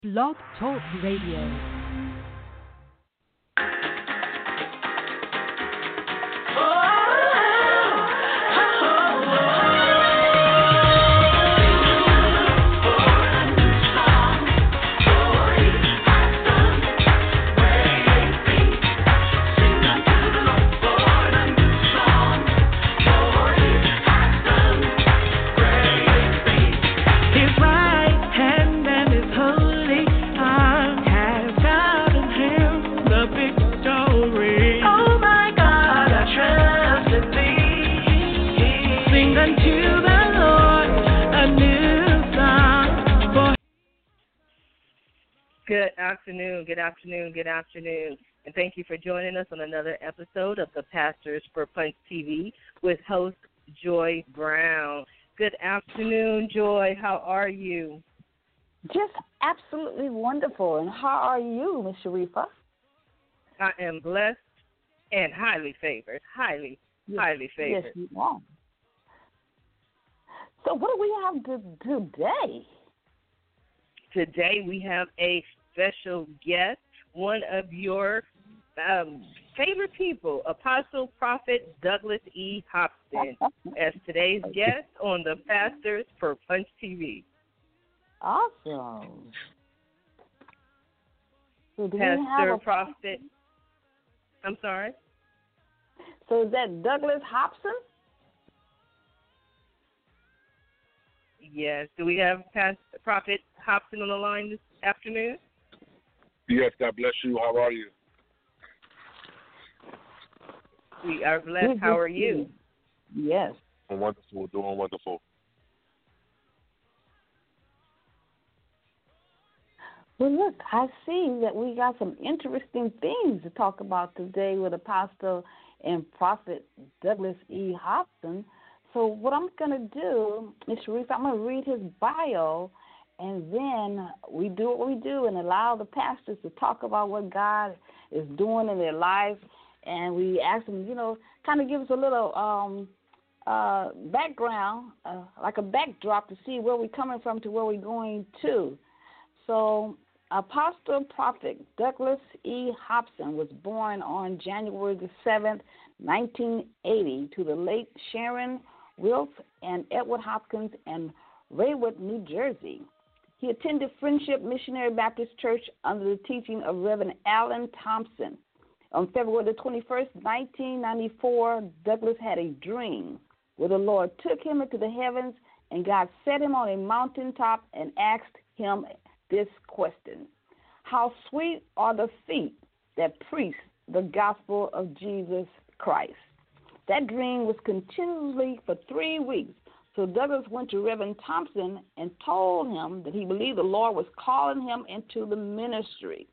Blog Talk Radio. Good afternoon, and thank you for joining us on another episode of the Pastors for Punch TV with host Joy Brown. Good afternoon, Joy. How are you? Just absolutely wonderful. And how are you, Ms. Sharifa? I am blessed and highly favored. Highly favored. Yes, you are. So what do we have today? Today we have a special guest, one of your favorite people, Apostle Prophet Douglas E. Hobson, as today's guest on the Pastors for Punch TV. Awesome. So Pastor Prophet, I'm sorry? So is that Douglas Hobson? Yes. Do we have Pastor Prophet Hobson on the line this afternoon? Yes, God bless you. How are you? We are blessed. How are you? Yes. Doing wonderful. Well, look, I see that we got some interesting things to talk about today with Apostle and Prophet Douglas E. Hobson. So what I'm going to do, Ms. Sharifa, I'm going to read his bio, and then we do what we do and allow the pastors to talk about what God is doing in their life. And we ask them, kind of give us a little background, like a backdrop to see where we're coming from to where we're going to. So Apostle Prophet Douglas E. Hobson was born on January the 7th, 1980, to the late Sharon Wilf and Edward Hopkins in Raywood, New Jersey. He attended Friendship Missionary Baptist Church under the teaching of Reverend Allen Thompson. On February the 21st, 1994, Douglas had a dream where the Lord took him into the heavens and God set him on a mountaintop and asked him this question: how sweet are the feet that preach the gospel of Jesus Christ? That dream was continuously for 3 weeks. So Douglas went to Reverend Thompson and told him that he believed the Lord was calling him into the ministry.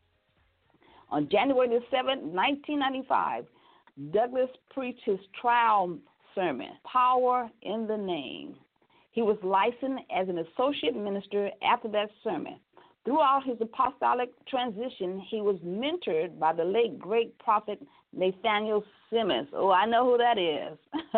On January the 7th, 1995, Douglas preached his trial sermon, Power in the Name. He was licensed as an associate minister after that sermon. Throughout his apostolic transition, he was mentored by the late great prophet Nathaniel Simmons. Oh, I know who that is.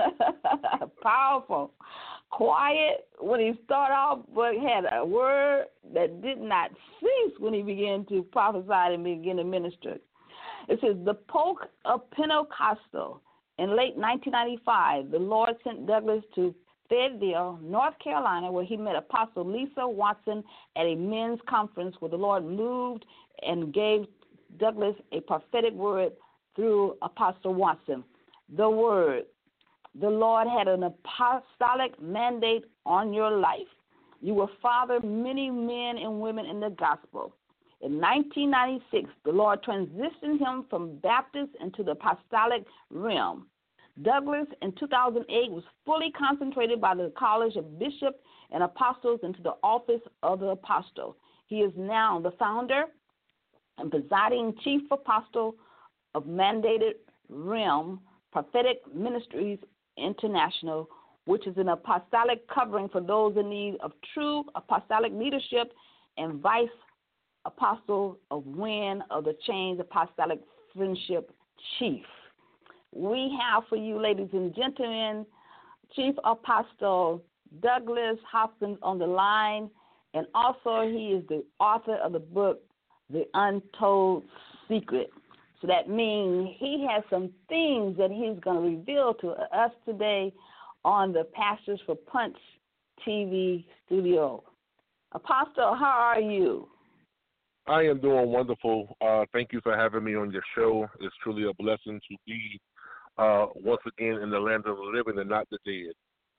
Powerful. Quiet when he started off, but had a word that did not cease when he began to prophesy and begin to minister. It says, the Pope of Pentecostal. In late 1995, the Lord sent Douglas to Fayetteville, North Carolina, where he met Apostle Lisa Watson at a men's conference where the Lord moved and gave Douglas a prophetic word through Apostle Watson. The word: the Lord had an apostolic mandate on your life. You will father many men and women in the gospel. In 1996, the Lord transitioned him from Baptist into the apostolic realm. Douglas, in 2008, was fully concentrated by the College of Bishops and Apostles into the office of the apostle. He is now the founder and presiding chief apostle of Mandated Realm Prophetic Ministries International, which is an apostolic covering for those in need of true apostolic leadership, and vice apostle of Win of the Chains Apostolic Friendship Chief. We have for you, ladies and gentlemen, Chief Apostle Douglas Hopkins on the line, and also he is the author of the book, The Untold Secret. So that means he has some things that he's going to reveal to us today on the Pastors for Punch TV studio. Apostle, how are you? I am doing wonderful. Thank you for having me on your show. It's truly a blessing to be once again in the land of the living and not the dead.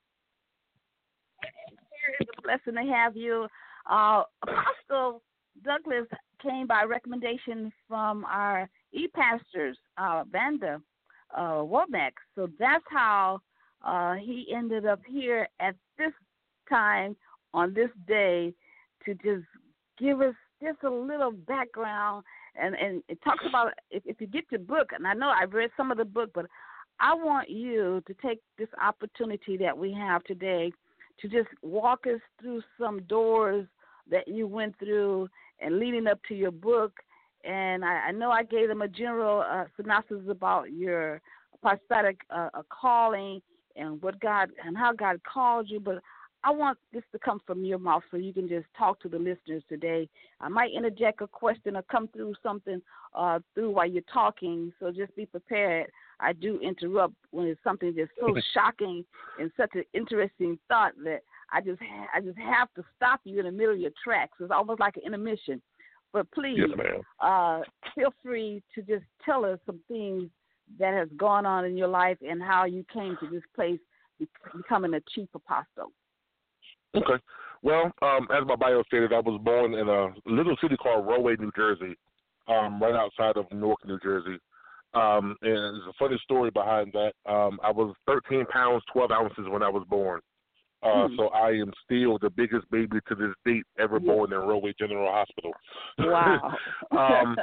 It's a blessing to have you. Apostle Douglas came by recommendation from our e-pastors, Vanda Womack. So that's how he ended up here at this time on this day to just give us just a little background. And it talks about, if you get your book, and I know I've read some of the book, but I want you to take this opportunity that we have today to just walk us through some doors that you went through and leading up to your book. And I know I gave them a general synopsis about your apostolic calling and what God and how God called you, but I want this to come from your mouth so you can just talk to the listeners today. I might interject a question or come through something through while you're talking, so just be prepared. I do interrupt when it's something that's so shocking and such an interesting thought that I just have to stop you in the middle of your tracks. It's almost like an intermission. But please, yes, feel free to just tell us some things that has gone on in your life and how you came to this place, becoming a chief apostle. Okay. Well, as my bio stated, I was born in a little city called Rahway, New Jersey, right outside of Newark, New Jersey. And there's a funny story behind that. I was 13 pounds, 12 ounces when I was born. So I am still the biggest baby to this date ever born in Rahway General Hospital. Wow.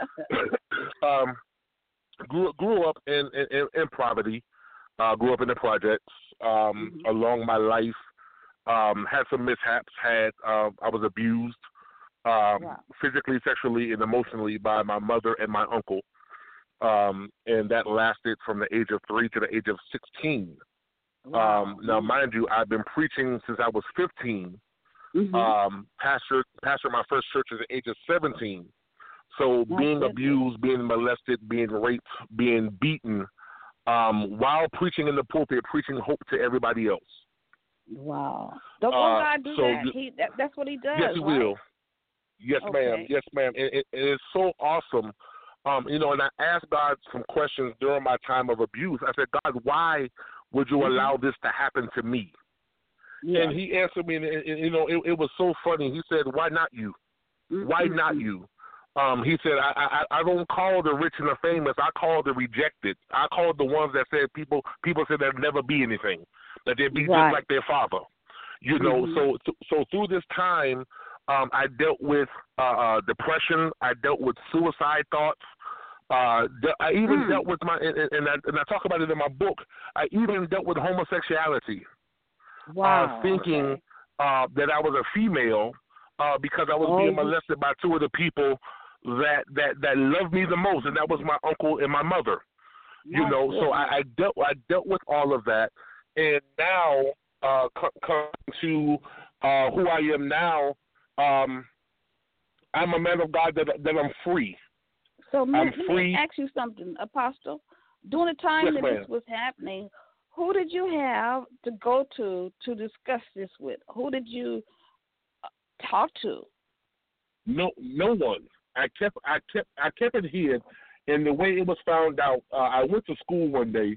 Grew up in poverty. Grew up in the projects. Along my life, had some mishaps. I was abused physically, sexually, and emotionally by my mother and my uncle. And that lasted from the age of 3 to the age of 16. Wow. Now, mind you, I've been preaching since I was 15. Pastor my first church at the age of 17. So being abused, being molested, being raped, being beaten, while preaching in the pulpit, preaching hope to everybody else. Wow. Don't God do that? That's what he does. Yes, he will. Yes, ma'am. Yes, ma'am. It is so awesome. And I asked God some questions during my time of abuse. I said, God, why would you allow this to happen to me? Yeah. And he answered me, and it was so funny. He said, why not you? Why not you? He said, I don't call the rich and the famous. I call the rejected. I call the ones that said people said there'd never be anything, that they'd be just like their father. So through this time, I dealt with depression. I dealt with suicide thoughts. I even dealt with and I talk about it in my book. I even dealt with homosexuality. Wow. Thinking that I was a female because I was being molested by two of the people that loved me the most, and that was my uncle and my mother. So I dealt with all of that, and now come to who I am now. I'm a man of God that I'm free. So let me ask you something, Apostle. During the time that this was happening, who did you have to go to discuss this with? Who did you talk to? No one. I kept it hid, and the way it was found out, I went to school one day,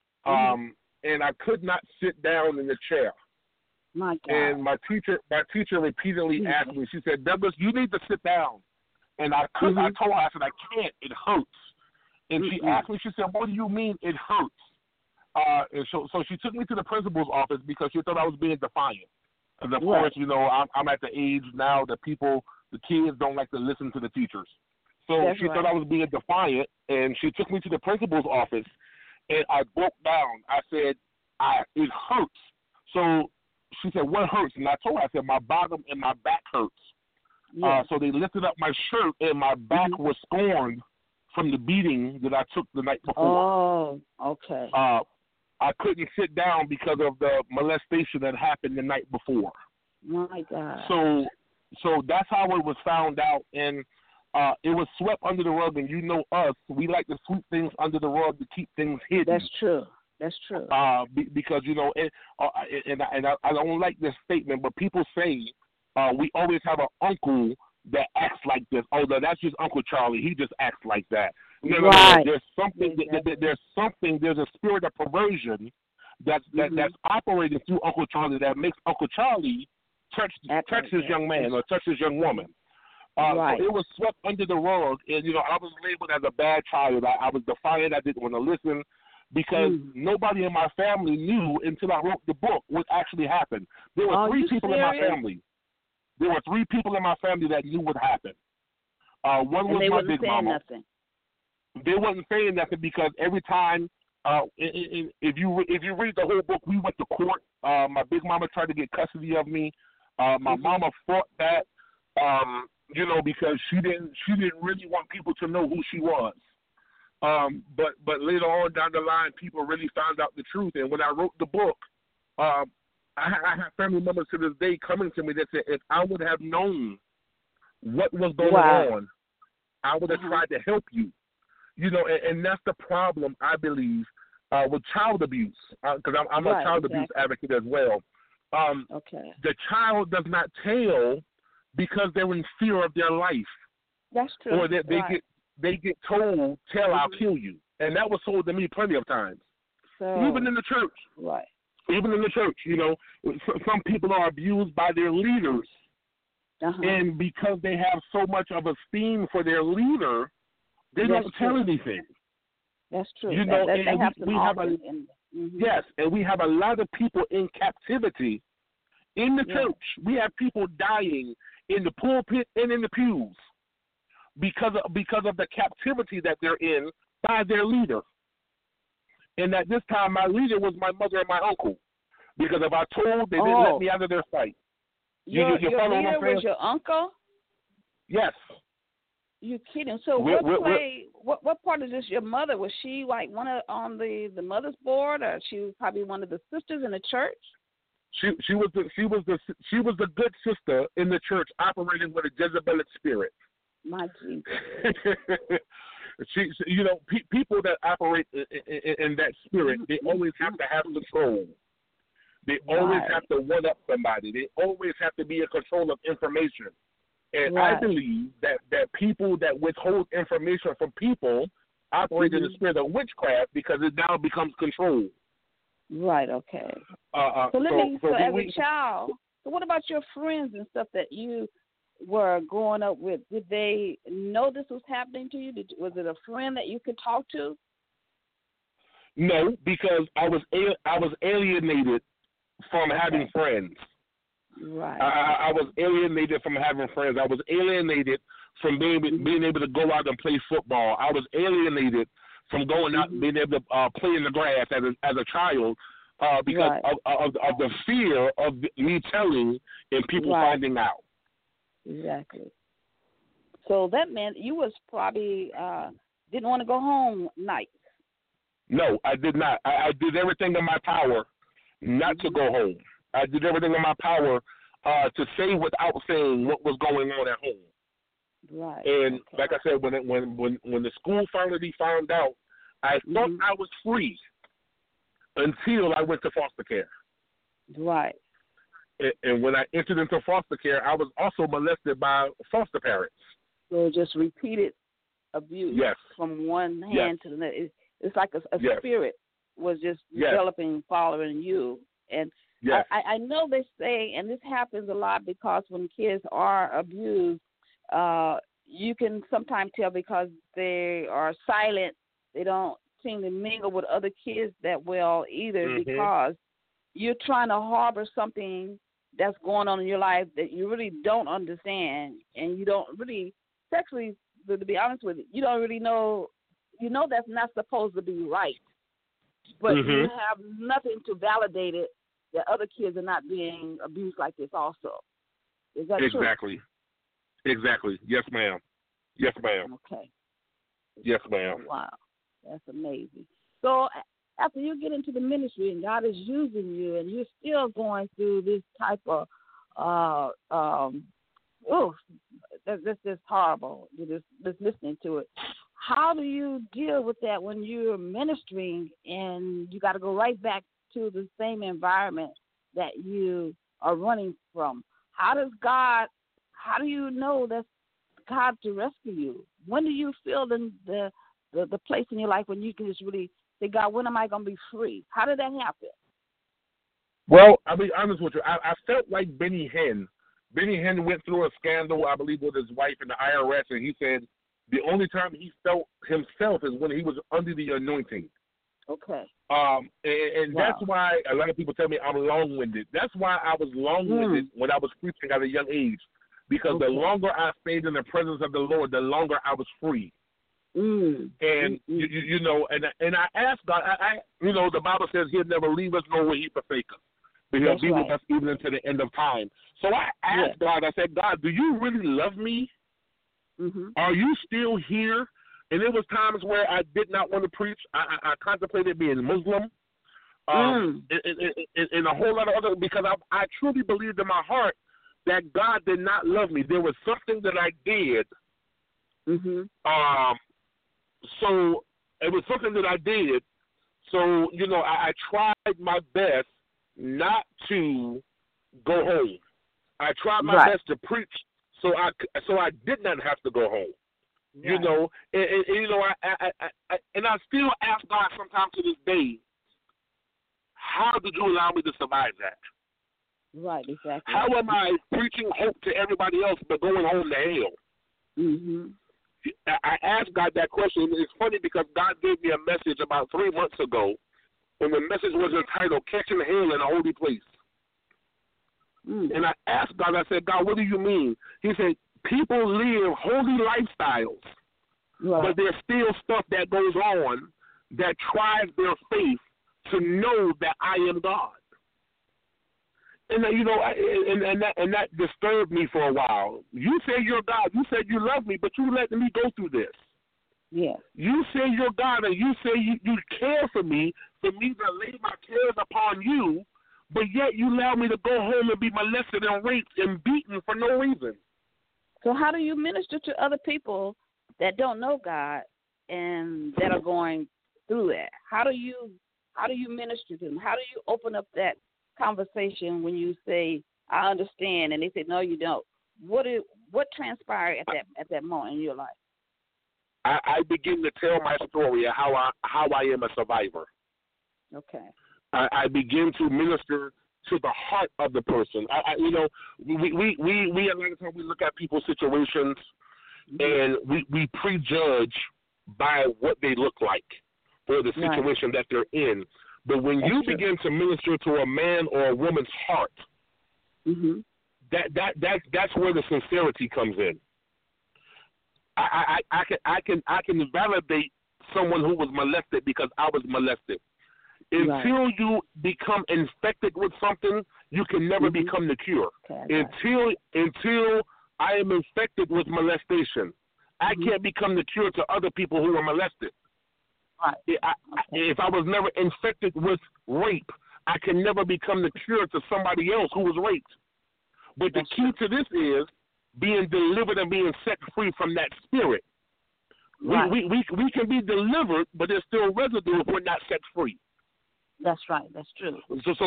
and I could not sit down in the chair. My God. And my teacher repeatedly asked me. She said, "Douglas, you need to sit down." And I couldn't. I told her, I said, "I can't. It hurts." And she asked me. She said, "What do you mean it hurts?" And so she took me to the principal's office because she thought I was being defiant. And of course, I'm at the age now that the kids don't like to listen to the teachers. So she thought I was being defiant, and she took me to the principal's office, and I broke down. I said, "It hurts." So she said, "What hurts?" And I told her, I said, "My bottom and my back hurts." So they lifted up my shirt, and my back was scorned from the beating that I took the night before. Oh, okay. I couldn't sit down because of the molestation that happened the night before. My God. So So that's how it was found out, and it was swept under the rug. And you know us, we like to sweep things under the rug to keep things hidden. That's true. That's true. Because I don't like this statement, but people say we always have an uncle that acts like this. Oh, no, that's just Uncle Charlie. He just acts like that. No. There's something. Exactly. There's a spirit of perversion that's operating through Uncle Charlie that makes Uncle Charlie touch this young man or touch this young woman. Right. So it was swept under the rug, and I was labeled as a bad child. I was defiant. I didn't want to listen because nobody in my family knew until I wrote the book what actually happened. There were three people in my family. There were three people in my family that knew what happened. One was my big mama. Nothing. They wasn't saying nothing because every time, if you read the whole book, we went to court. My big mama tried to get custody of me. My mama fought that, because she didn't really want people to know who she was. But later on down the line, people really found out the truth. And when I wrote the book, I have family members to this day coming to me that said, if I would have known what was going on, I would have tried to help you. And that's the problem, I believe, with child abuse, because I'm a child abuse advocate as well. The child does not tell because they're in fear of their life. That's true. Or that they get told, tell, I'll kill you. And that was told to me plenty of times. So, even in the church. Right. Even in the church, some people are abused by their leaders. And because they have so much of esteem for their leader, they don't tell anything. That's true. And we have a lot of people in captivity in the church. We have people dying in the pulpit and in the pews because of the captivity that they're in by their leader. And at this time, my leader was my mother and my uncle. Because if I told, they didn't let me out of their sight. Your leader was your uncle? Yes. You're kidding. So what part of this, your mother, was she like one on the mother's board, or she was probably one of the sisters in the church? She was the good sister in the church operating with a Jezebelic spirit. My Jesus. People that operate in that spirit, they always have to have control. They always have to one up somebody. They always have to be in control of information. And I believe that people that withhold information from people operate in the spirit of witchcraft because it now becomes control. Right, okay. So as a child, so what about your friends and stuff that you were growing up with? Did they know this was happening to you? Was it a friend that you could talk to? No, because I was alienated from having friends. Right. I was alienated from having friends. I was alienated from being able to go out and play football. I was alienated from going out and being able to play in the grass as a child because of the fear of me telling and people finding out. Exactly. So that meant you was probably didn't want to go home nights. No, I did not. I did everything in my power not to go home. I did everything in my power to say without saying what was going on at home. Right. And like I said, when the school finally found out, I thought I was free until I went to foster care. Right. And when I entered into foster care, I was also molested by foster parents. So just repeated abuse from one hand to the next. It's like a spirit was just developing, following you. And I know they say, and this happens a lot because when kids are abused, you can sometimes tell because they are silent. They don't seem to mingle with other kids that well either because you're trying to harbor something that's going on in your life that you really don't understand, and you don't really sexually, to be honest with you, you don't really know. You know that's not supposed to be right, but you have nothing to validate it that other kids are not being abused like this also. Is that true? Exactly. Yes, ma'am. Yes, ma'am. Okay. Yes, ma'am. Wow. That's amazing. So after you get into the ministry and God is using you and you're still going through this type of oh, that's just horrible. Just listening to it. How do you deal with that when you're ministering and you got to go right back to the same environment that you are running from? How do you know that's God to rescue you? When do you feel the place in your life when you can just really say, God, when am I going to be free? How did that happen? Well, I'll be honest with you. I felt like Benny Hinn. Benny Hinn went through a scandal, I believe, with his wife in the IRS, and he said the only time he felt himself is when he was under the anointing. Okay. And wow. That's why a lot of people tell me I'm long-winded. That's why I was long-winded when I was preaching at a young age, because the longer I stayed in the presence of the Lord, the longer I was free. And you know, and I asked God. I you know, the Bible says He'll never leave us nor will He forsake us, but He'll be with us even until the end of time. So I asked God. I said, God, do you really love me? Are you still here? And there was times where I did not want to preach. I contemplated being Muslim, and a whole lot of other, because I truly believed in my heart that God did not love me. There was something that I did. So it was something that I did. So, you know, I tried my best not to go home. I tried my best to preach so I did not have to go home. You know, and you know, I still ask God sometimes to this day, how did you allow me to survive that? Right, exactly. How am I preaching hope to everybody else but going home to hell? I asked God that question. It's funny because God gave me a message about 3 months ago, and the message was entitled Catching Hell in a Holy Place. And I asked God, I said, God, what do you mean? He said, people live holy lifestyles, but there's still stuff that goes on that tries their faith to know that I am God. And you know, and that disturbed me for a while. You say you're God. You said you love me, but you letting me go through this. Yeah. You say you're God, and you say you care for me to lay my cares upon you, but yet you allow me to go home and be molested and raped and beaten for no reason. So how do you minister to other people that don't know God and that are going through that? How do you minister to them? How do you open up that conversation when you say, I understand, and they say, no, you don't? What transpired at that moment in your life? I begin to tell my story of how I am a survivor. Okay. I begin to minister to the heart of the person. You know, we a lot of times we look at people's situations and we prejudge by what they look like or the situation that they're in. But when you begin to minister to a man or a woman's heart, that's where the sincerity comes in. I can validate someone who was molested because I was molested. Until you become infected with something, you can never become the cure. Until I am infected with molestation, I can't become the cure to other people who are molested. If I was never infected with rape, I can never become the cure to somebody else who was raped. But the key to this is being delivered and being set free from that spirit. We can be delivered, but there's still residue if we're not set free. That's right. That's true.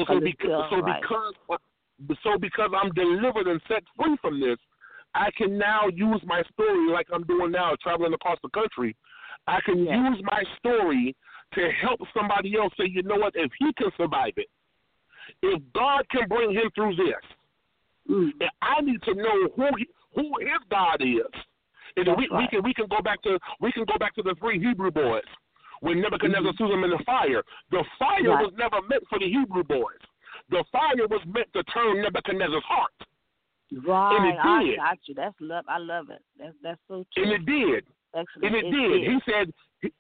So because I'm delivered and set free from this, I can now use my story like I'm doing now, traveling across the country. I can use my story to help somebody else say, you know what, if he can survive it, if God can bring him through this, then I need to know who his God is. And we can go back to the 3 Hebrew boys. When Nebuchadnezzar threw them in the fire was never meant for the Hebrew boys. The fire was meant to turn Nebuchadnezzar's heart. Right, and it did. I got you. That's love. I love it. That's so true. And it did. Excellent. And it did. He said,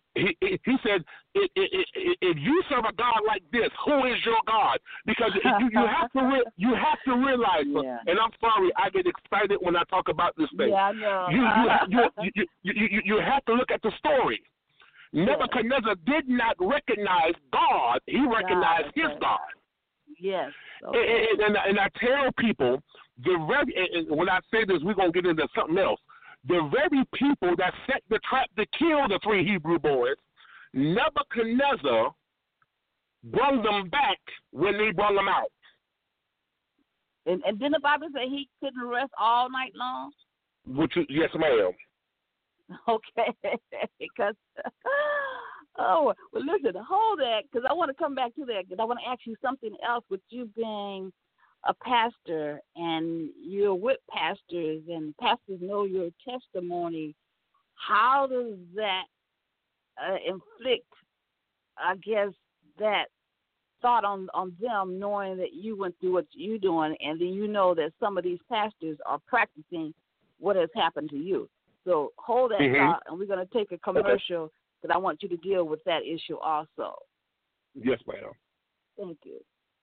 if you serve a God like this, who is your God? Because you have to realize. And I'm sorry, I get excited when I talk about this thing. Yeah, I know. You have to look at the story. Nebuchadnezzar did not recognize God. He recognized his God. Yes. Okay. And I tell people, when I say this, we're going to get into something else. The very people that set the trap to kill the 3 Hebrew boys, Nebuchadnezzar brought them back when they brought them out. And didn't the Bible say he couldn't rest all night long? Yes, ma'am. Okay. Because, well, listen, hold that, because I want to come back to that, because I want to ask you something else with you being a pastor, and you're with pastors, and pastors know your testimony. How does that inflict, I guess, that thought on them, knowing that you went through what you're doing, and then you know that some of these pastors are practicing what has happened to you? So hold that thought, and we're going to take a commercial, because I want you to deal with that issue also. Yes, ma'am. Thank you.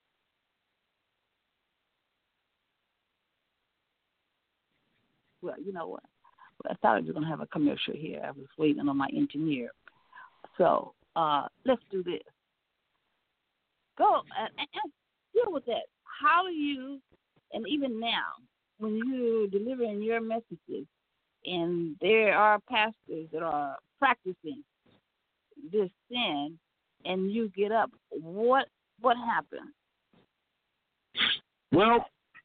Well, you know what? I thought I was going to have a commercial here. I was waiting on my engineer. So let's do this. Go and deal with that. How do you, and even now, when you're delivering your messages, and there are pastors that are practicing this sin, and you get up, what happens? Well,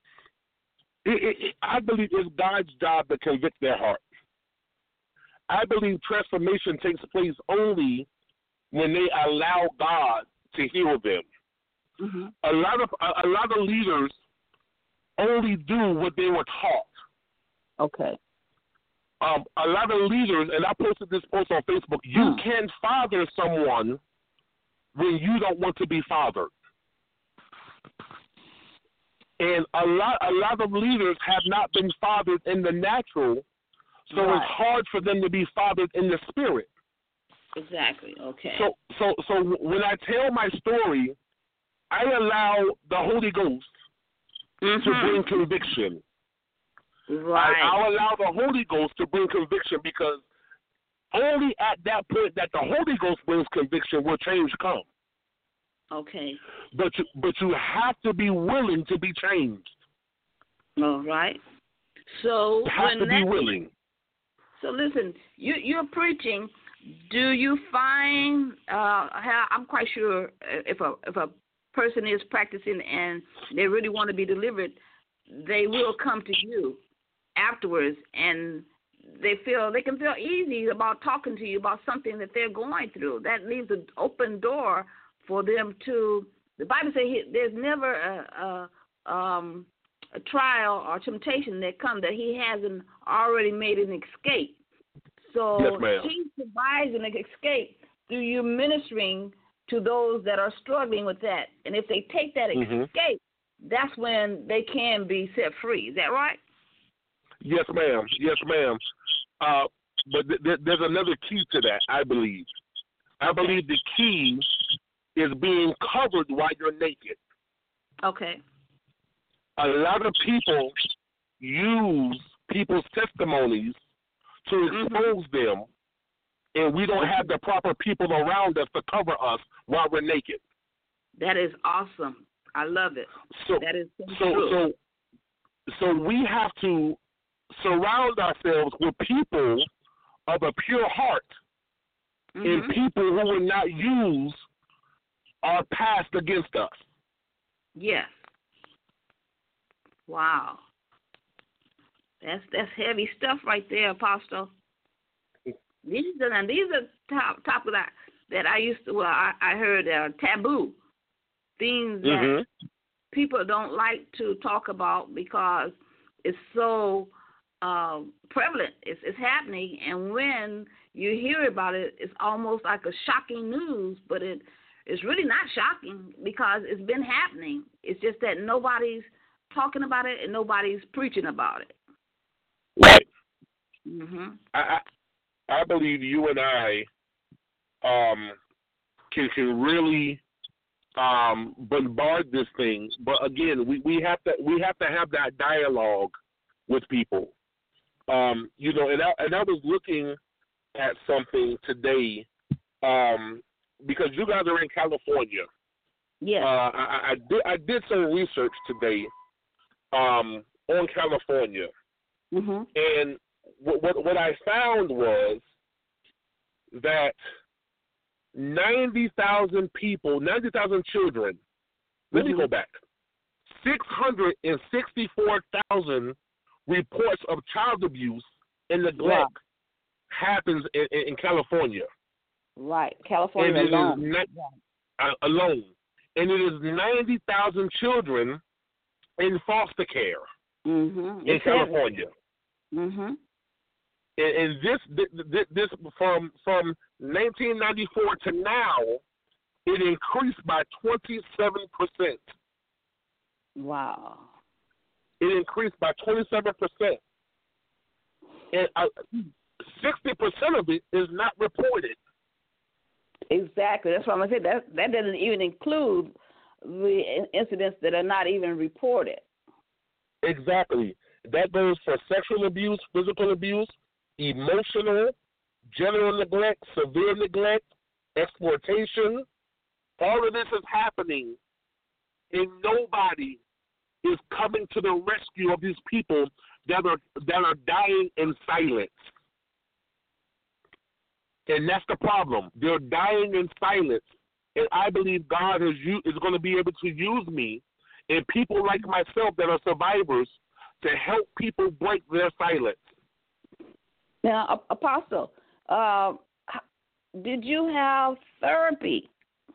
I believe it's God's job to convict their heart. I believe transformation takes place only when they allow God to heal them. Mm-hmm. A lot of leaders only do what they were taught. Okay. A lot of leaders, and I posted this post on Facebook, you can father someone when you don't want to be fathered. And a lot of leaders have not been fathered in the natural, so it's hard for them to be fathered in the spirit. Exactly. Okay. So when I tell my story, I allow the Holy Ghost to bring conviction. Right. I'll allow the Holy Ghost to bring conviction, because only at that point that the Holy Ghost brings conviction will change come. Okay. But you have to be willing to be changed. All right. So you have to be willing. So listen, you're preaching. Do you find? I'm quite sure if a person is practicing and they really want to be delivered, they will come to you afterwards, and they can feel easy about talking to you about something that they're going through. That leaves an open door for them to. The Bible says there's never a trial or temptation that comes that he hasn't already made an escape. So yes, he provides an escape through you ministering to those that are struggling with that. And if they take that escape, that's when they can be set free. Is that right? Yes, ma'am. Yes, ma'am. But there's another key to that, I believe. I believe the key is being covered while you're naked. Okay. A lot of people use people's testimonies to expose them, and we don't have the proper people around us to cover us while we're naked. That is awesome. I love it. That is so true. So we have to surround ourselves with people of a pure heart and people who will not use our past against us. Yes. Wow. That's heavy stuff right there, Apostle. These are topics that I used to. Well, I heard taboo things that people don't like to talk about because it's so prevalent. It's happening, and when you hear about it, it's almost like a shocking news. But it's really not shocking because it's been happening. It's just that nobody's talking about it and nobody's preaching about it. Right. I believe you and I can really bombard this thing, but again, we have to have that dialogue with people. And I was looking at something today because you guys are in California, Yes. I did some research today on California, and what I found was that 90,000 people, 90,000 children. Let me go back. 664,000 reports of child abuse and neglect happens in California. Right, California alone. Alone. And it is 90,000 children in foster care in California. Mm-hmm. And this from 1994 to now, it increased by 27%. Wow. It increased by 27%. And 60% of it is not reported. Exactly. That's what I'm going to say. That doesn't even include the incidents that are not even reported. Exactly. That goes for sexual abuse, physical abuse, emotional, general neglect, severe neglect, exploitation. All of this is happening, and nobody is coming to the rescue of these people that are dying in silence. And that's the problem. They're dying in silence. And I believe God is going to be able to use me and people like myself that are survivors to help people break their silence. Now, Apostle, did you have therapy?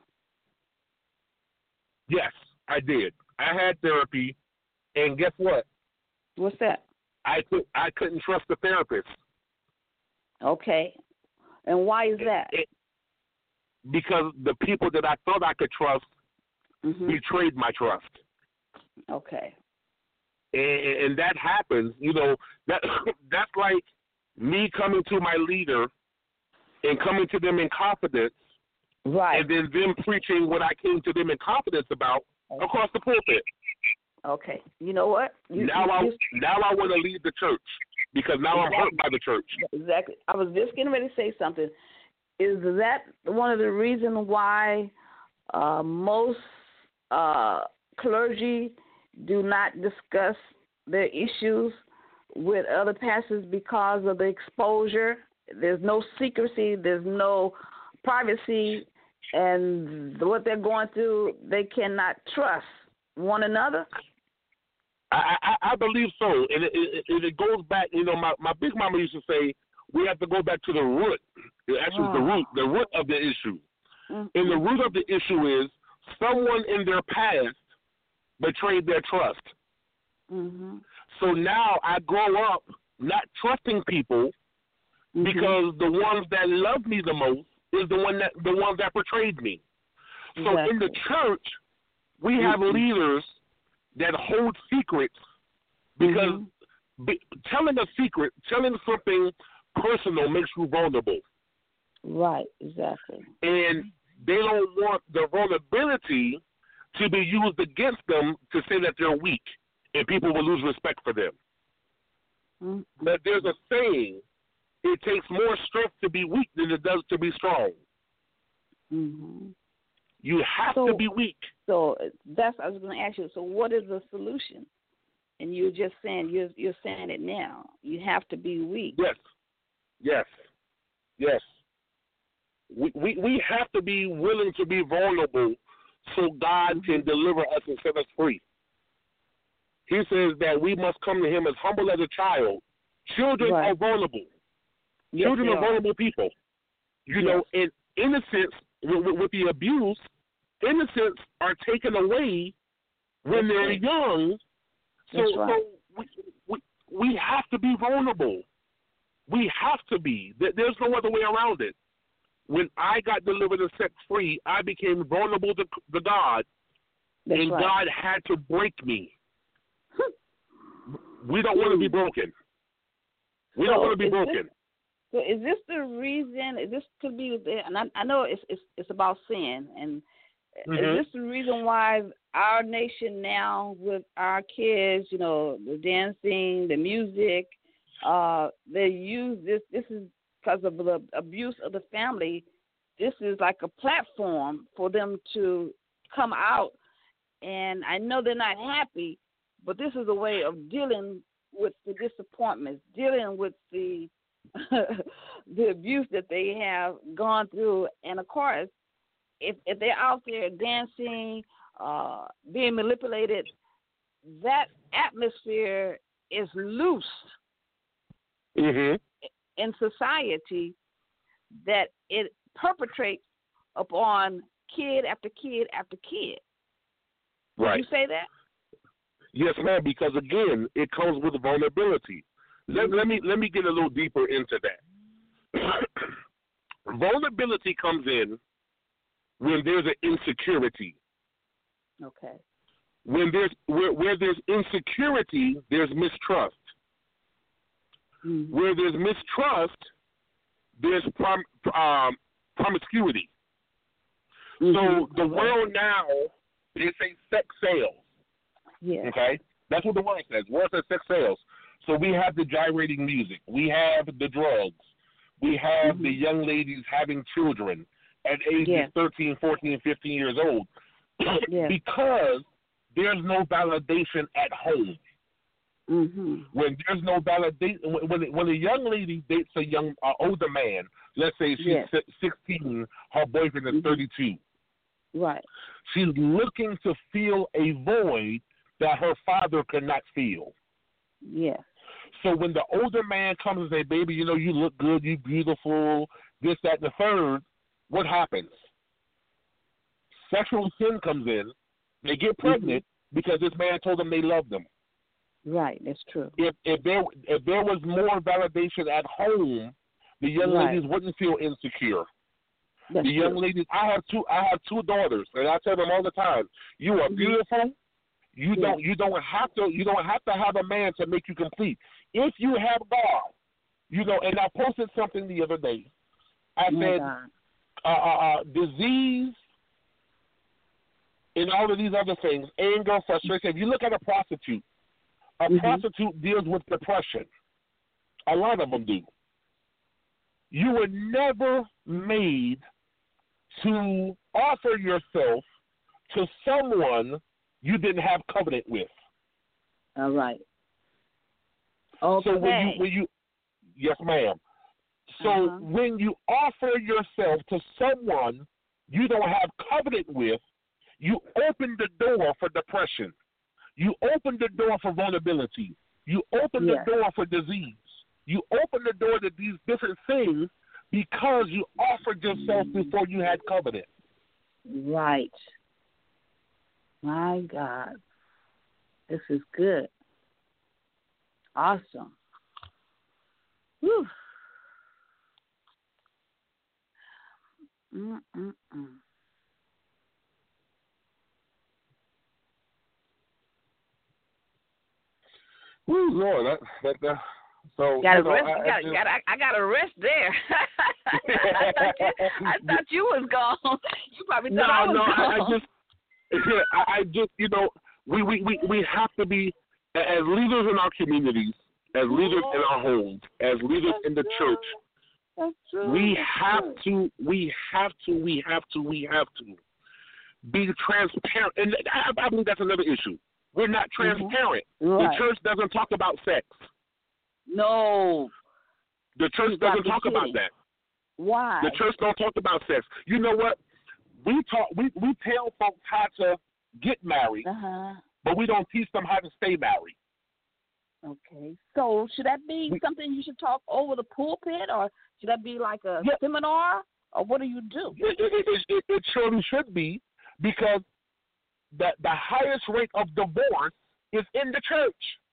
Yes, I did. I had therapy, and guess what? What's that? I couldn't trust the therapist. Okay. And why is that? Because the people that I thought I could trust betrayed my trust. Okay. And that happens. You know, that's like me coming to my leader and coming to them in confidence, right? And then them preaching what I came to them in confidence about across the pulpit. Okay. You know what? Now I want to leave the church because now I'm hurt by the church. Exactly. I was just getting ready to say something. Is that one of the reasons why most clergy do not discuss their issues with other pastors because of the exposure? There's no secrecy. There's no privacy. And what they're going through, they cannot trust one another? I believe so. And it goes back, you know, my big mama used to say, we have to go back to the root. Actually, the root of the issue. And the root of the issue is someone in their past betrayed their trust. So now I grow up not trusting people because the ones that love me the most is the ones that betrayed me. So in the church, we have leaders that hold secrets because telling a secret, telling something personal makes you vulnerable. Right, exactly. And they don't want the vulnerability to be used against them to say that they're weak and people will lose respect for them. But there's a saying, it takes more strength to be weak than it does to be strong. You have to be weak. So I was going to ask you, so what is the solution? And you're just saying, you're saying it now. You have to be weak. Yes. We have to be willing to be vulnerable so God can deliver us and set us free. He says that we must come to him as humble as a child. Children are vulnerable. Children are vulnerable people. You know, and innocence, with the abuse, innocence are taken away when they're young. So we have to be vulnerable. We have to be. There's no other way around it. When I got delivered and set free, I became vulnerable to God, and God had to break me. We don't want to be broken. We don't want to be broken. So is this the reason? Is this could be? And I know it's about sin, and is this the reason why our nation now, with our kids, you know, the dancing, the music, they use this? This is because of the abuse of the family. This is like a platform for them to come out, and I know they're not happy, but this is a way of dealing with the disappointments, dealing with the the abuse that they have gone through. And of course, if they're out there dancing, being manipulated, that atmosphere is loose in society, that it perpetrates upon kid after kid after kid. Right. Would you say that? Yes, ma'am, because again, it comes with vulnerability. Let me get a little deeper into that. Vulnerability comes in when there's an insecurity. Okay. When there's where there's insecurity, there's mistrust. Where there's mistrust, there's promiscuity. So the world now, they say sex sells. Yeah. Okay? That's what the world says. The world says sex sells. So we have the gyrating music. We have the drugs. We have the young ladies having children at ages 13, 14, 15 years old. Because there's no validation at home. When there's no validation, when a young lady dates a young older man, let's say she's 16, her boyfriend is 32. Right. She's looking to fill a void that her father could not fill. Yes. So when the older man comes and says, baby, you know, you look good, you beautiful, this, that, and the third, what happens? Sexual sin comes in. They get pregnant because this man told them they love them. Right, that's true. If there was more validation at home, the young ladies wouldn't feel insecure. That's the young true. ladies, I have two daughters, and I tell them all the time, you are beautiful. You don't have to have a man to make you complete. If you have God, you know. And I posted something the other day. I said, disease and all of these other things, anger, frustration. If you look at a prostitute deals with depression. A lot of them do. You were never made to offer yourself to someone you didn't have covenant with. All right. Okay. So when you yes, ma'am. So when you offer yourself to someone you don't have covenant with, you open the door for depression. You open the door for vulnerability. You open the door for disease. You open the door to these different things because you offered yourself before you had covenant. Right. My God. This is good. Awesome. Whew. Ooh, Lord, that so gotta you know, rest. I got to rest there. I thought you was gone. You probably thought I was gone. I just you know, we have to be as leaders in our communities, as leaders in our homes, as leaders in the church. That's true. We have to be transparent, and I believe that's another issue. We're not transparent. Right. The church doesn't talk about sex. No. The church doesn't talk about that. Why? The church don't talk about sex. You know what? We tell folks how to get married, but we don't teach them how to stay married. Okay. So should that be something you should talk over the pulpit, or should that be like a seminar, or what do you do? It surely should be, because the highest rate of divorce is in the church.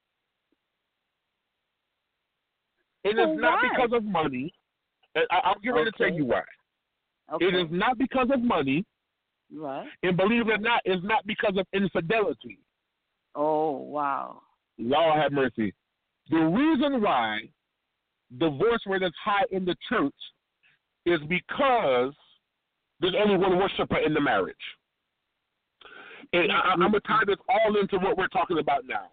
It is not because of money. I'm going to tell you why. Okay. It is not because of money. Right. And believe it or not, it's not because of infidelity. Oh, wow. Lord have mercy. The reason why divorce rate is high in the church is because there's only one worshiper in the marriage. And I'm going to tie this all into what we're talking about now.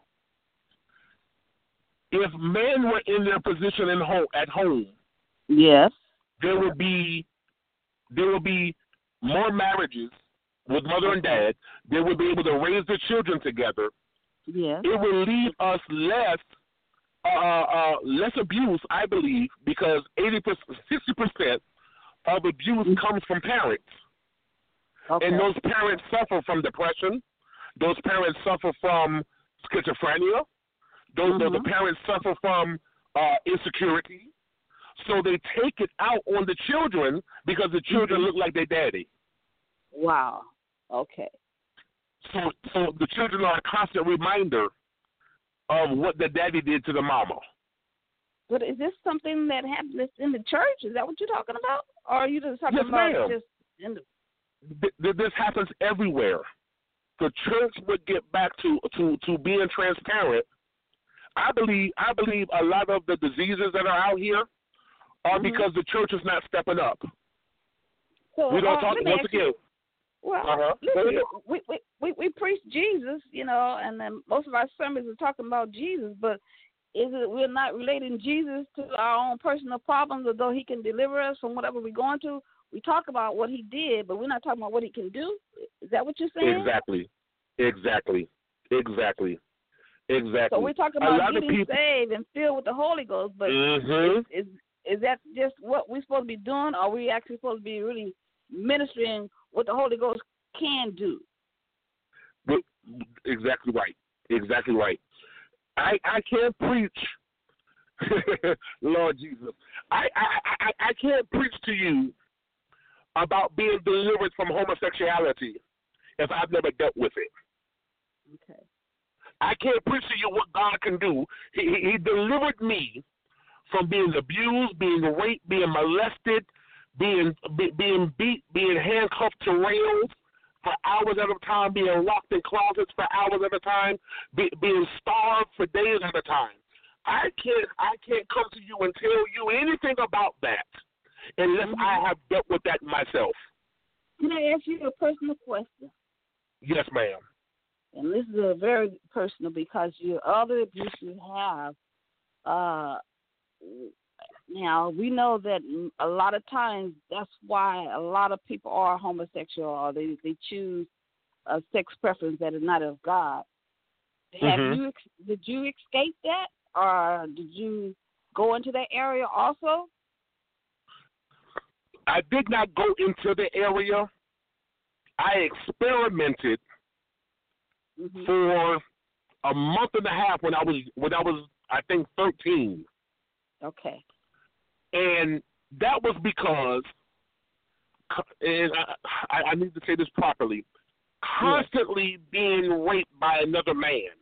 If men were in their position at home, yes, there would be more marriages with mother and dad. They would be able to raise their children together. Yes. It will leave us less abuse, I believe, because 60% of abuse comes from parents. Okay. And those parents suffer from depression. Those parents suffer from schizophrenia. The parents suffer from insecurity. So they take it out on the children because the children look like their daddy. Wow. Okay. So the children are a constant reminder of what the daddy did to the mama. But is this something that happens in the church? Is that what you're talking about? Or are you just talking about just in the... This happens everywhere. The church would get back to being transparent. I believe a lot of the diseases that are out here are because the church is not stepping up. So, we don't talk once again. Well, listen, we preach Jesus, and then most of our sermons are talking about Jesus, but we're not relating Jesus to our own personal problems, although he can deliver us from whatever we're going to. We talk about what he did, but we're not talking about what he can do. Is that what you're saying? Exactly. So we're talking about getting saved and filled with the Holy Ghost, but is that just what we're supposed to be doing, or are we actually supposed to be really ministering what the Holy Ghost can do? Exactly right. I can't preach, Lord Jesus. I can't preach to you about being delivered from homosexuality if I've never dealt with it. Okay. I can't preach to you what God can do. He delivered me from being abused, being raped, being molested, being beat, being handcuffed to rails for hours at a time, being locked in closets for hours at a time, being starved for days at a time. I can't come to you and tell you anything about that unless I have dealt with that myself. Can I ask you a personal question? Yes, ma'am. And this is a very personal because your other abuse you have. Now, we know that a lot of times that's why a lot of people are homosexual, or they choose a sex preference that is not of God. Did you escape that, or did you go into that area also? I did not go into the area. I experimented for a month and a half when I was I think 13. Okay. And that was because, and I need to say this properly, constantly being raped by another man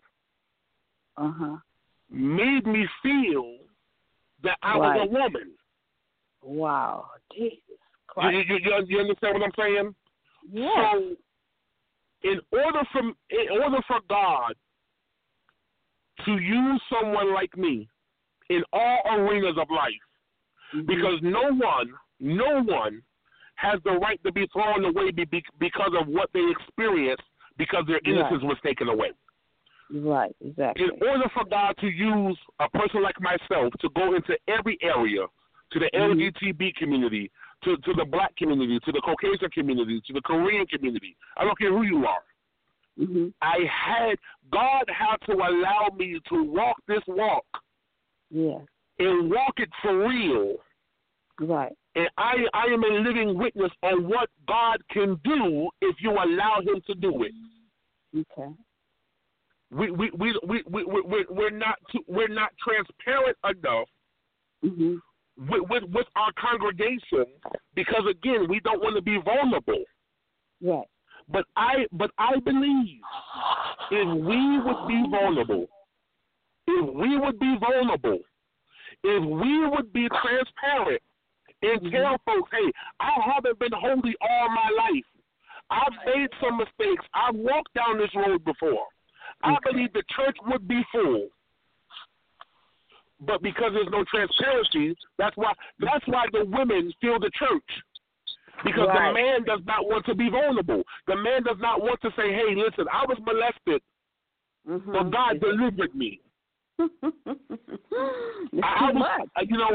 made me feel that I was a woman. Wow. Jesus Christ. You understand what I'm saying? Yes. So, in order for God to use someone like me in all arenas of life, because no one has the right to be thrown away because of what they experienced because their innocence was taken away. Right, exactly. In order for God to use a person like myself to go into every area, to the LGBT community, to the black community, to the Caucasian community, to the Korean community, I don't care who you are. God had to allow me to walk this walk. Yeah. And walk it for real. Right. And I am a living witness on what God can do if you allow him to do it. Okay. We're not transparent enough with our congregation because again we don't want to be vulnerable. Right. But I believe if we would be vulnerable, if we would be transparent and tell folks, hey, I haven't been holy all my life. I've made some mistakes. I've walked down this road before. I believe the church would be full. But because there's no transparency, that's why the women fill the church. Because the man does not want to be vulnerable. The man does not want to say, hey, listen, I was molested, but God delivered me.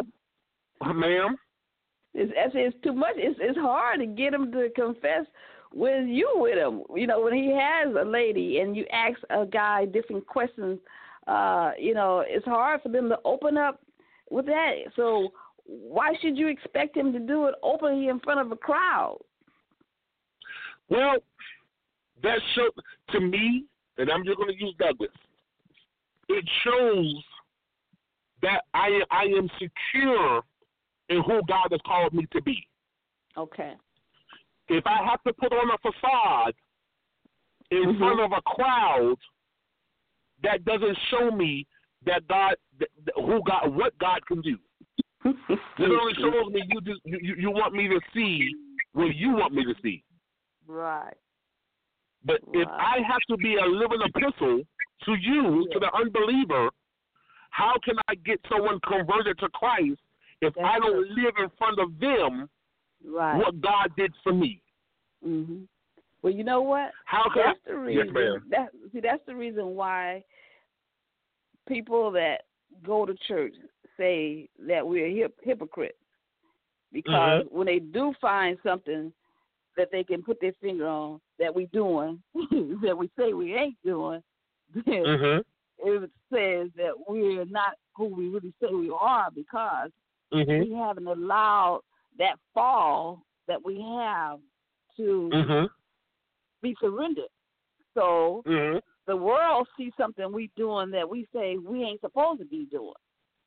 Ma'am? It's too much. It's hard to get them to confess when you with him, when he has a lady and you ask a guy different questions, it's hard for them to open up with that. So why should you expect him to do it openly in front of a crowd? Well, that shows to me, and I'm just going to use Douglas. It shows that I am secure in who God has called me to be. Okay. If I have to put on a facade in front of a crowd, that doesn't show me that what God can do. It only shows me you want me to see what you want me to see. Right. But if I have to be a living epistle to you, to the unbeliever, how can I get someone converted to Christ if I don't live in front of them what God did for me? Mm-hmm. Well, you know what? That's the reason. Yes, ma'am. That's the reason why people that go to church say that we're hypocrites. Because when they do find something that they can put their finger on that we doing, that we say we ain't doing, then it says that we're not who we really say we are, because we haven't allowed that fall that we have to be surrendered. So the world sees something we doing that we say we ain't supposed to be doing.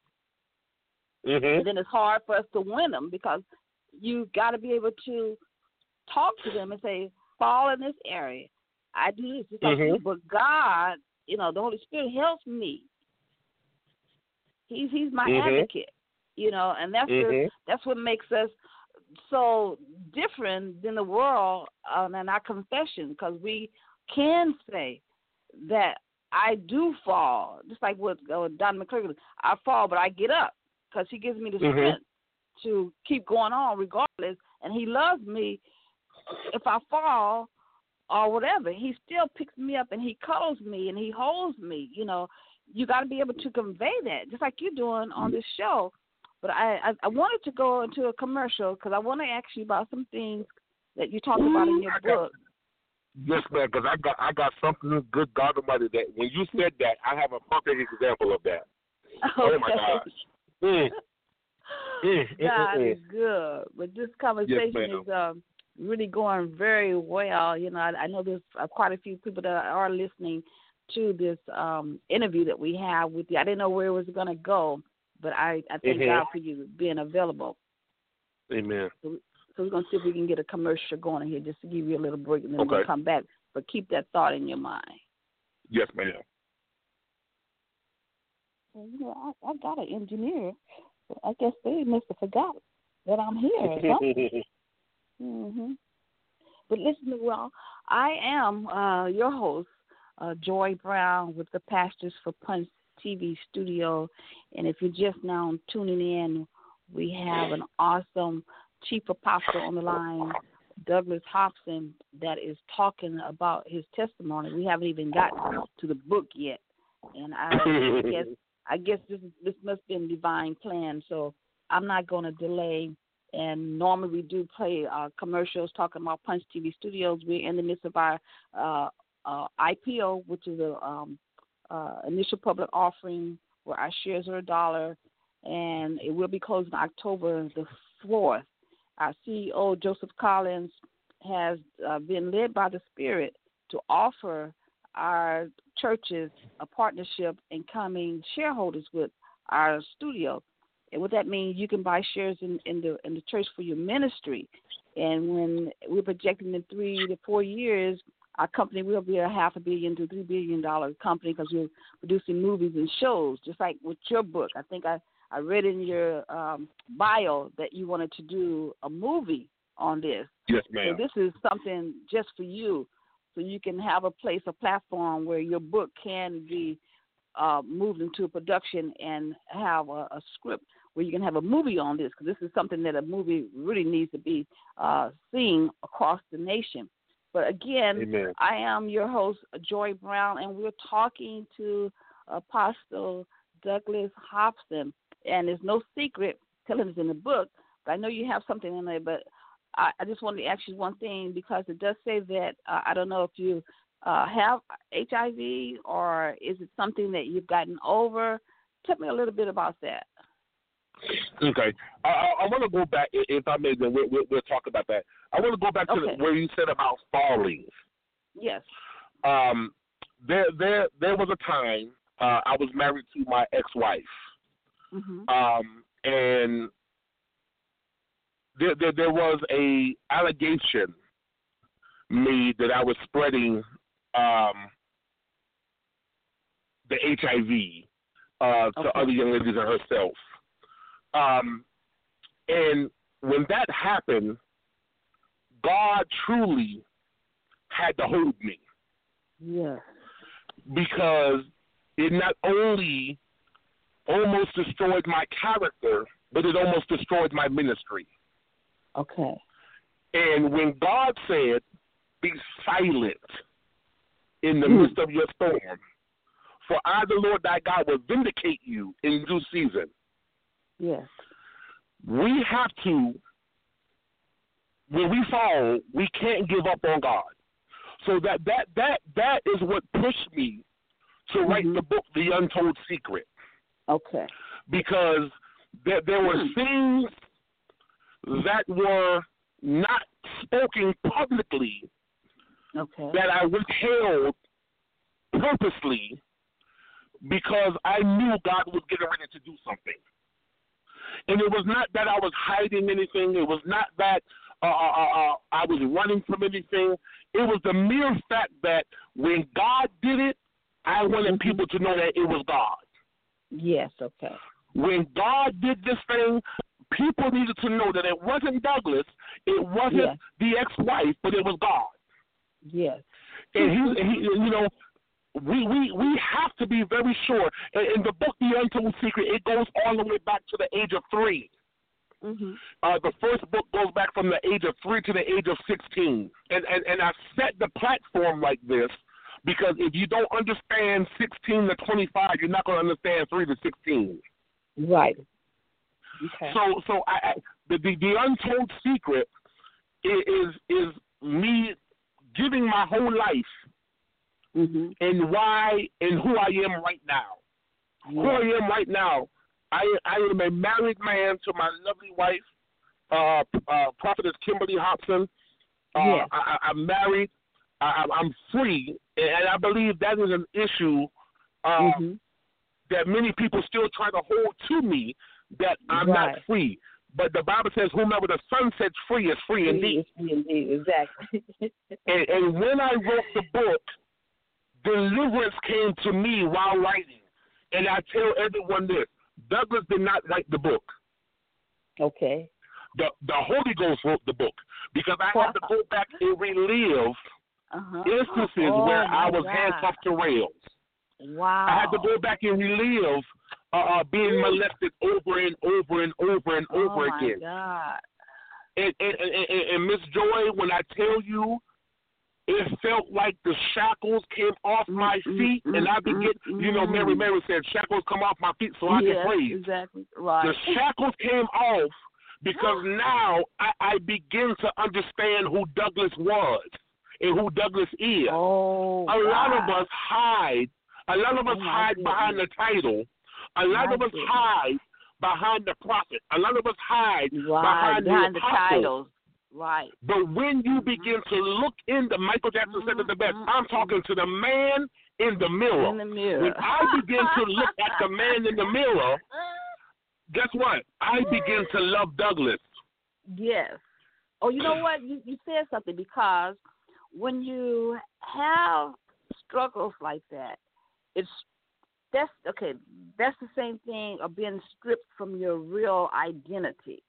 And then it's hard for us to win them, because you got to be able to talk to them and say, fall in this area. I do this, just like you, but God, the Holy Spirit helps me. He's my advocate, and that's what makes us so different than the world and our confession, because we can say that I do fall, just like with Don McClurkin. I fall, but I get up, because he gives me the strength to keep going on regardless, and he loves me. If I fall or whatever, he still picks me up and he cuddles me and he holds me. You got to be able to convey that, just like you're doing on this show. But I wanted to go into a commercial because I want to ask you about some things that you talked about in your book. Yes, ma'am, because I got something good, God Almighty, that when you said that, I have a perfect example of that. Okay. Oh, my gosh. God is good. But this conversation is really going very well. I know there's quite a few people that are listening to this interview that we have with you. I didn't know where it was going to go, but I thank God for you being available. Amen. So we're going to see if we can get a commercial going here just to give you a little break, and then we'll come back. But keep that thought in your mind. Yes, ma'am. Well, I got an engineer. I guess they must have forgot that I'm here or something. But listen, well, I am your host, Joy Brown, with the Pastors for Punch TV studio. And if you're just now tuning in, we have an awesome chief apostle on the line, Douglas Hobson, that is talking about his testimony. We haven't even gotten to the book yet. And I guess this must have been divine plan, so I'm not going to delay. And normally we do play commercials talking about Punch TV Studios. We're in the midst of our IPO, which is a initial public offering where our shares are $1, and it will be closing October the 4th. Our CEO, Joseph Collins, has been led by the Spirit to offer our churches a partnership and coming shareholders with our studio. And what that means, you can buy shares in the church for your ministry. And when we're projecting in 3 to 4 years, our company will be a $500 million to $3 billion company, because we're producing movies and shows, just like with your book. I think I read in your bio that you wanted to do a movie on this. Yes, ma'am. So this is something just for you, so you can have a platform where your book can be moved into a production and have a script where you can have a movie on this, because this is something that a movie really needs to be seen across the nation. But again, Amen. I am your host, Joy Brown, and we're talking to Apostle Douglas Hobson. And there's no secret, telling us in the book, but I know you have something in there, but I just wanted to ask you one thing, because it does say that, I don't know if you have HIV, or is it something that you've gotten over? Tell me a little bit about that. Okay. I want to go back, if I may, then we'll talk about that. I want to go back to where you said about falling. Yes. There was a time I was married to my ex-wife. And there was a allegation made that I was spreading the HIV to other young ladies and herself. And when that happened, God truly had to hold me. Yes. Because it not only almost destroyed my character, but it almost destroyed my ministry. Okay. And when God said, be silent in the midst of your storm, for I, the Lord thy God, will vindicate you in due season. Yes. We have to, when we fall, we can't give up on God. So that is what pushed me to write the book, The Untold Secret. Okay. Because there were things that were not spoken publicly that I withheld purposely, because I knew God was getting ready to do something. And it was not that I was hiding anything. It was not that I was running from anything. It was the mere fact that when God did it, I wanted people to know that it was God. Yes, okay. When God did this thing, people needed to know that it wasn't Douglas, it wasn't the ex-wife, but it was God. Yes. And he you know, we have to be very sure. In the book, The Untold Secret, it goes all the way back to the age of 3. The first book goes back from the age of 3 to the age of 16. And I set the platform like this because if you don't understand 16 to 25, you're not going to understand 3 to 16. Right. Okay. So the Untold Secret is me giving my whole life and why and who I am right now. Who I am right now, I am a married man to my lovely wife, Prophetess Kimberly Hobson. I'm married. I'm free, and I believe that is an issue that many people still try to hold to me, that I'm not free. But the Bible says, whomever the Son sets free is free indeed. Exactly. and when I wrote the book, deliverance came to me while writing. And I tell everyone this, Douglas did not write the book. Okay. The Holy Ghost wrote the book, because I had to go back and relive instances where I was handcuffed to rails. Wow. I had to go back and relive being molested over and over and over and over again. God. And Miss Joy, when I tell you, it felt like the shackles came off my feet, and I began, you know, Mary said, shackles come off my feet so I can praise. Exactly. Right. The shackles came off because now I begin to understand who Douglas was and who Douglas is. A lot of us hide. A lot of us hide behind the title. A lot of us hide behind the prophet. A lot of us hide behind the titles. Right. But when you begin to look into, Michael Jackson said it the best, I'm talking to the man in the mirror. When I begin to look at the man in the mirror, guess what? I begin to love Douglas. Yes. Oh, you know what? You said something, because when you have struggles like that, that's the same thing of being stripped from your real identity.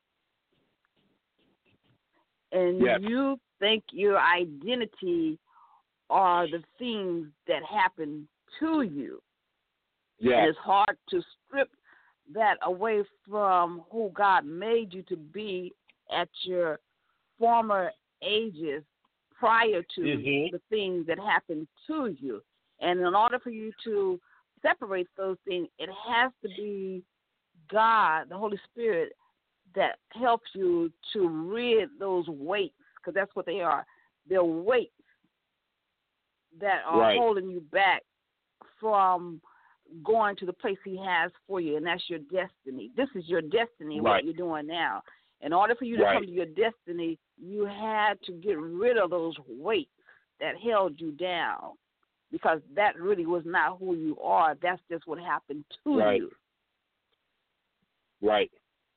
And you think your identity are the things that happen to you. Yeah. And it's hard to strip that away from who God made you to be at your former ages prior to the things that happened to you. And in order for you to separate those things, it has to be God, the Holy Spirit, that helps you to rid those weights, because that's what they are. They're weights that are holding you back from going to the place he has for you, and that's your destiny. This is your destiny, what you're doing now. In order for you to come to your destiny, you had to get rid of those weights that held you down, because that really was not who you are. That's just what happened to you. Right.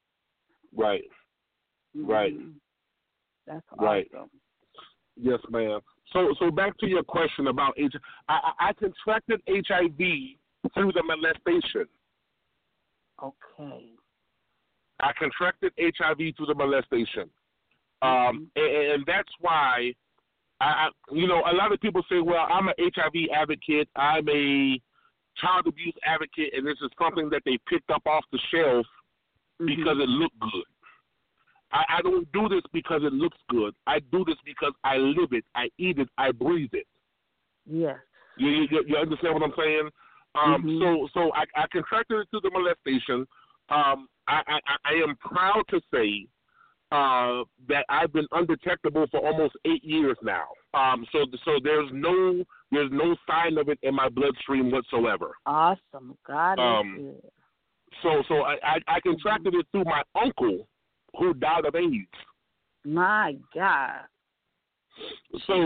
That's awesome. Yes, ma'am. So back to your question about HIV. I contracted HIV through the molestation. Okay. I contracted HIV through the molestation. And that's why, a lot of people say, well, I'm an HIV advocate, I'm a child abuse advocate, and this is something that they picked up off the shelf because it looked good. I don't do this because it looks good. I do this because I live it, I eat it, I breathe it. Yes. You understand what I'm saying? So I contracted it through the molestation. I am proud to say that I've been undetectable for almost 8 years now. So there's no sign of it in my bloodstream whatsoever. Awesome. God is good. So I contracted it through my uncle who died of AIDS. My God. So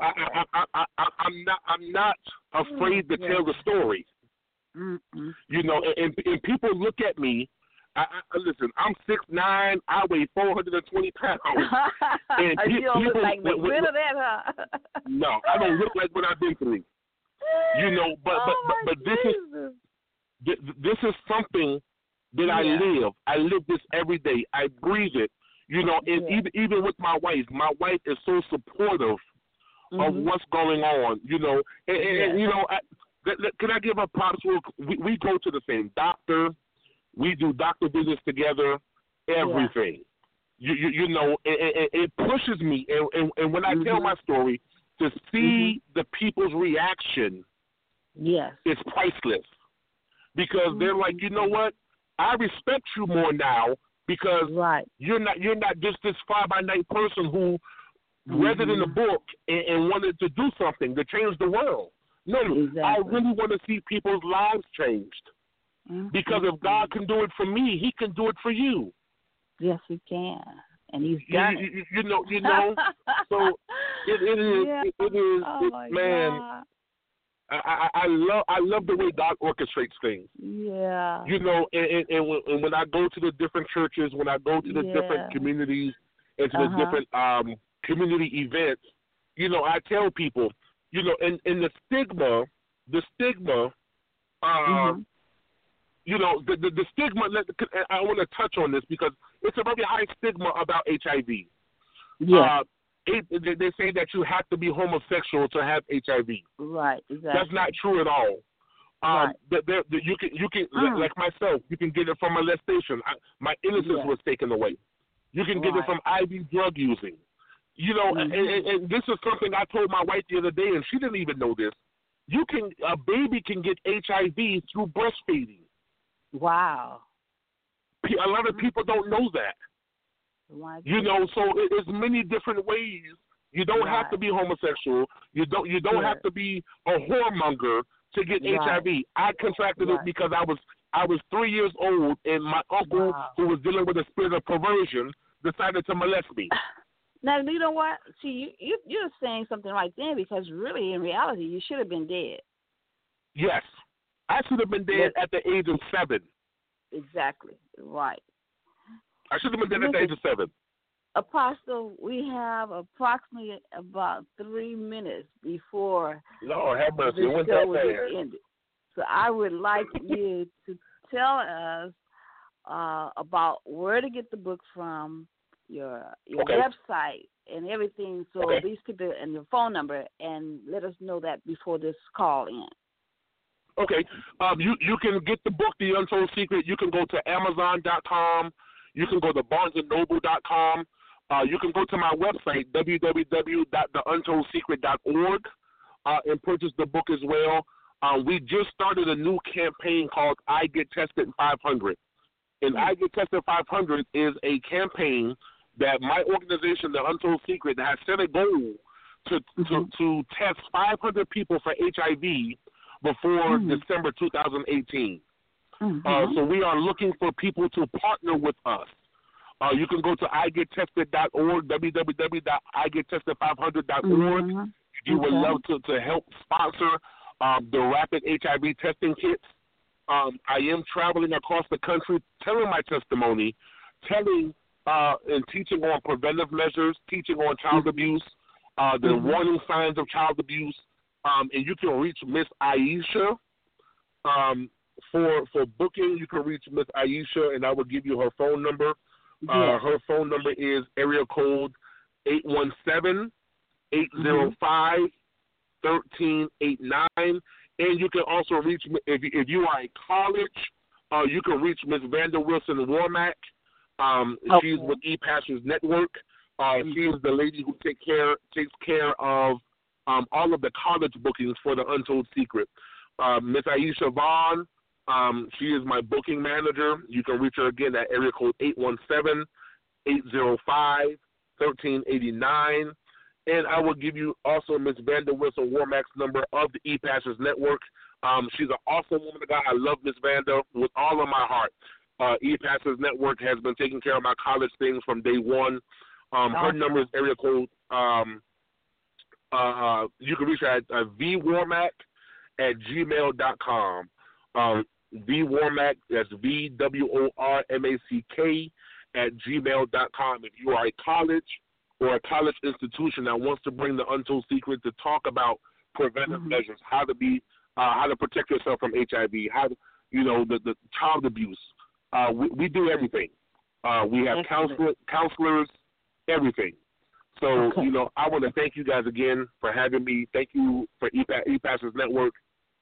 I'm not afraid to tell the story. And people look at me. Listen, I'm 6'9", I weigh 420 pounds. And you don't look like the bit of that, huh? No, I don't look like what I've been through. But this is something that I live. I live this every day. I breathe it. And even with my wife is so supportive of what's going on. Can I give her props? We go to the same doctor. We do doctor visits together. Everything. It pushes me. And when I tell my story, to see the people's reaction, is priceless. Because they're like, you know what? I respect you more now because you're not just this fly-by-night person who read it in a book and wanted to do something to change the world. No, I really want to see people's lives changed. Because if God can do it for me, He can do it for you. Yes, He can, and He's done it. So it is, man. God. I love the way God orchestrates things. Yeah. And when I go to the different churches, when I go to the different communities and to the different community events, I tell people, and the stigma, the stigma, I want to touch on this because it's a very high stigma about HIV. Yeah. They say that you have to be homosexual to have HIV. Right, exactly. That's not true at all. You can like myself, you can get it from molestation. My innocence was taken away. You can get it from IV drug using. And this is something I told my wife the other day, and she didn't even know this. A baby can get HIV through breastfeeding. Wow. A lot of people don't know that. So it's many different ways. You don't have to be homosexual. You don't have to be a whoremonger to get HIV. I contracted it because I was 3 years old, and my uncle, who was dealing with a spirit of perversion, decided to molest me. Now, you know what? See, you're saying something right there because really, in reality, you should have been dead. Yes. I should have been dead at the age of 7. Exactly. Right. I should have been dead at the age of 7. Apostle, we have approximately about 3 minutes before Lord have mercy. the show will be ended. So I would like you to tell us about where to get the book from, your website, and everything. So these people and your phone number, and let us know that before this call ends. Okay. You can get the book, The Untold Secret. You can go to Amazon.com. You can go to BarnesandNoble.com. You can go to my website, www.theuntoldSecret.org, and purchase the book as well. We just started a new campaign called I Get Tested 500. And I Get Tested 500 is a campaign that my organization, The Untold Secret, has set a goal to test 500 people for HIV before December 2018. So we are looking for people to partner with us. You can go to igettested.org, www.igettested500.org. You would love to help sponsor the rapid HIV testing kits. I am traveling across the country telling my testimony, telling and teaching on preventive measures, teaching on child abuse, the warning signs of child abuse. And you can reach Miss Aisha. For booking, you can reach Miss Aisha, and I will give you her phone number. Her phone number is area code 817-805-1389. And you can also reach me if you are in college. You can reach Miss Vanda Wilson Warmack. She's with ePastors Network. She is the lady who takes care of all of the college bookings for The Untold Secret. Miss Aisha Vaughn, she is my booking manager. You can reach her again at area code 817-805-1389. And I will give you also Miss Vanda Wilson Warmack's number of the ePastors Network. She's an awesome woman of God. I love Miss Vanda with all of my heart. ePastors Network has been taking care of my college things from day one. Her number is area code. You can reach her at vwarmack@gmail.com. vwarmack, that's VWORMACK @gmail.com. If you are a college or a college institution that wants to bring The Untold Secret to talk about preventive measures, how to protect yourself from HIV, how to, the child abuse. We do everything. We have counselors, everything. So, I want to thank you guys again for having me. Thank you for ePastors Network,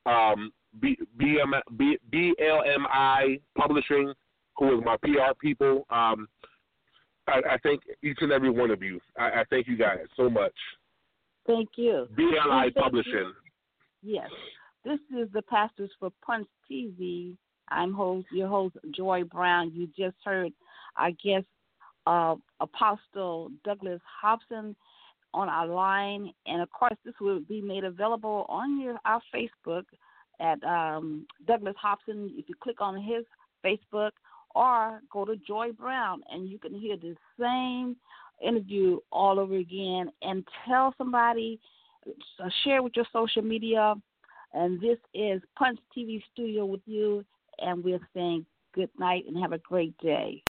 BLMI Publishing, who is my PR people. I thank each and every one of you. I thank you guys so much. Thank you. BLI Publishing. Yes. This is the Pastors for Punch TV. I'm your host, Joy Brown. You just heard our guest, Apostle Douglas Hobson, on our line. And, of course, this will be made available on our Facebook at Douglas Hobson. If you click on his Facebook, or go to Joy Brown, and you can hear the same interview all over again. And tell somebody, share with your social media. And this is Punch TV Studio with you, and we're saying good night and have a great day.